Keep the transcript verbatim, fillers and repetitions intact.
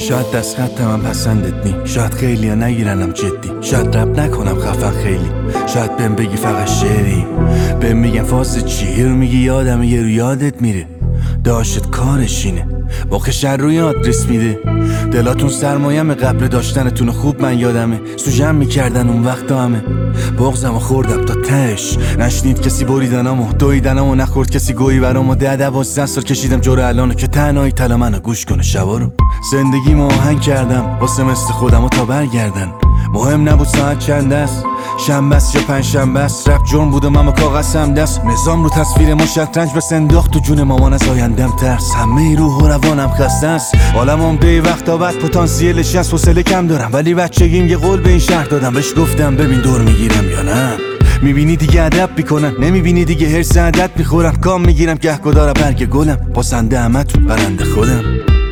شاید دست خط من پسندت نی، شاید خیلی ها نگیرنم جدی، شاید رب نکنم خفن خیلی، شاید بهم بگی فقط شعری، بهم میگن فاس چی، یه رو میگی یادم یه رو یادت میره، داشت کارشینه با خشر روی آدرس میده. دلاتون سرمایم قبل داشتنتون خوب من یادمه، سوژم میکردن اون وقت همه بغزمو خوردم تا تش، نشنید کسی بریدنمو دویدنمو، نخورد کسی گویی برامو، ده دوازده سال کشیدم جور الانو که تنهایی تلا منو گوش کنه شبا رو. زندگیمو آهنگ کردم واسه مثل خودمو تا برگردن، مهم نبود ساعت چند است، شنبه است یا پنج شنبه است، رپ جرم بود و من با کاغذم دست، نظام رو تصویر ما شطرنج بس انداخت تو جون مامان، از آیندم ترس، همه روح و روانم خسته است، عالم عمده وقتا بعد پتانسیلش هست، حوصله کم دارم ولی بچگیم یه قول به این شهر دادم، بهش گفتم ببین دور میگیرم یا نه، میبینی دیگه ادب میکنن، نمیبینی دیگه هرس عدد میخورم، کام میگیرم گهگدار برگ گلم، پاسنده همه تو برنده خودم.